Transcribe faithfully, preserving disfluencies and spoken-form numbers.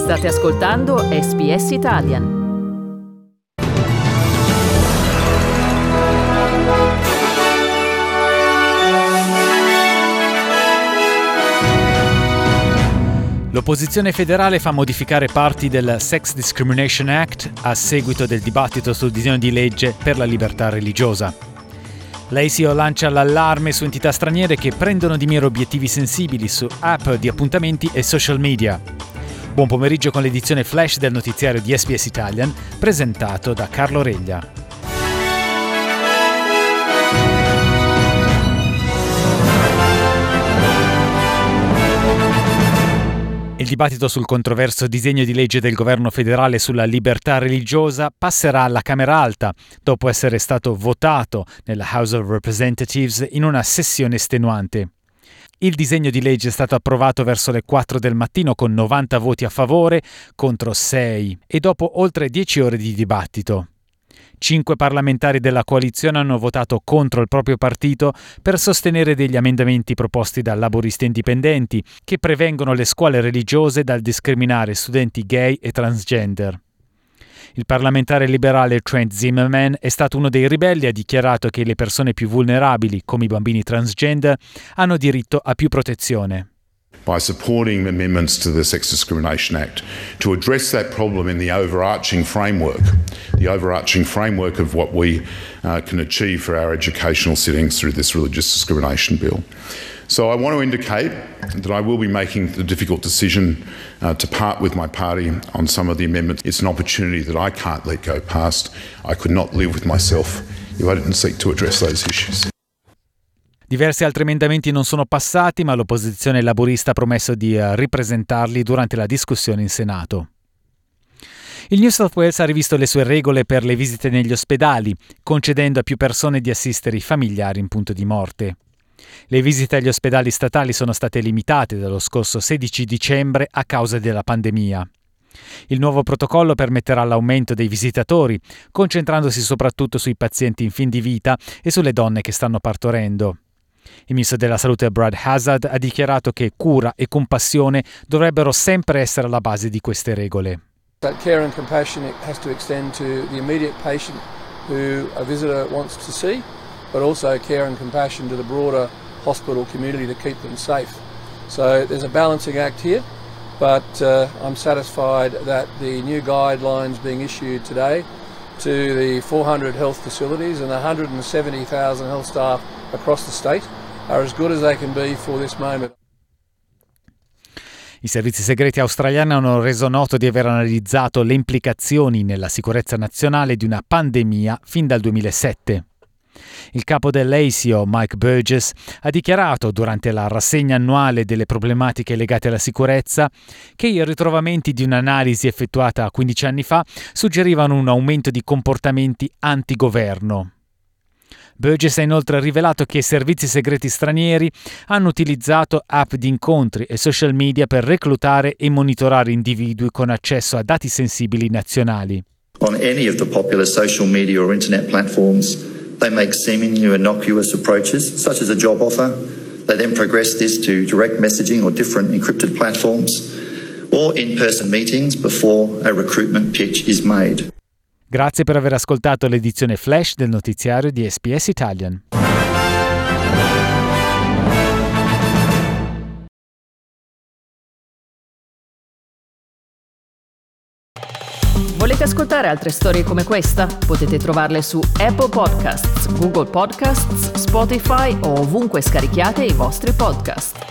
State ascoltando S B S Italian. L'opposizione federale fa modificare parti del Sex Discrimination Act a seguito del dibattito sul disegno di legge per la libertà religiosa. L'A C O lancia l'allarme su entità straniere che prendono di mira obiettivi sensibili su app di appuntamenti e social media. Buon pomeriggio con l'edizione flash del notiziario di S B S Italian, presentato da Carlo Reglia. Il dibattito sul controverso disegno di legge del governo federale sulla libertà religiosa passerà alla Camera Alta, dopo essere stato votato nella House of Representatives in una sessione estenuante. Il disegno di legge è stato approvato verso le quattro del mattino con novanta voti a favore contro sei e dopo oltre dieci ore di dibattito. Cinque parlamentari della coalizione hanno votato contro il proprio partito per sostenere degli emendamenti proposti da laburisti indipendenti che prevengono le scuole religiose dal discriminare studenti gay e transgender. Il parlamentare liberale Trent Zimmerman è stato uno dei ribelli e ha dichiarato che le persone più vulnerabili, come i bambini transgender, hanno diritto a più protezione. By supporting amendments to the Sex Discrimination Act to address that problem in the overarching framework, the overarching framework of what we uh, can achieve for our educational settings through this religious discrimination bill. So I want to indicate that I will be making the difficult decision uh, to part with my party on some of the amendments. It's an opportunity that I can't let go past. I could not live with myself if I didn't seek to address those issues. Diversi altri emendamenti non sono passati, ma l'opposizione laburista ha promesso di ripresentarli durante la discussione in Senato. Il New South Wales ha rivisto le sue regole per le visite negli ospedali, concedendo a più persone di assistere i familiari in punto di morte. Le visite agli ospedali statali sono state limitate dallo scorso sedici dicembre a causa della pandemia. Il nuovo protocollo permetterà l'aumento dei visitatori, concentrandosi soprattutto sui pazienti in fin di vita e sulle donne che stanno partorendo. Il ministro della Salute Brad Hazzard ha dichiarato che cura e compassione dovrebbero sempre essere alla base di queste regole. That care and compassion has to extend to the immediate patient who a visitor wants to see, but also care and compassion to the broader hospital community to keep them safe. So there's a balancing act here, but uh, I'm satisfied that the new guidelines being issued today to the four hundred health facilities and the one hundred seventy thousand health staff across the state are as good as they can be for this moment. I servizi segreti australiani hanno reso noto di aver analizzato le implicazioni nella sicurezza nazionale di una pandemia fin dal duemilasette. Il capo dell'A C O, Mike Burgess, ha dichiarato durante la rassegna annuale delle problematiche legate alla sicurezza che i ritrovamenti di un'analisi effettuata quindici anni fa suggerivano un aumento di comportamenti antigoverno. Burgess ha inoltre rivelato che i servizi segreti stranieri hanno utilizzato app di incontri e social media per reclutare e monitorare individui con accesso a dati sensibili nazionali. On any of the popular social media or internet platforms, they make seemingly innocuous approaches, such as a job offer. They then progress this to direct messaging or different encrypted platforms, or in-person meetings before a recruitment pitch is made. Grazie per aver ascoltato l'edizione flash del notiziario di S B S Italian. Volete ascoltare altre storie come questa? Potete trovarle su Apple Podcasts, Google Podcasts, Spotify o ovunque scarichiate i vostri podcast.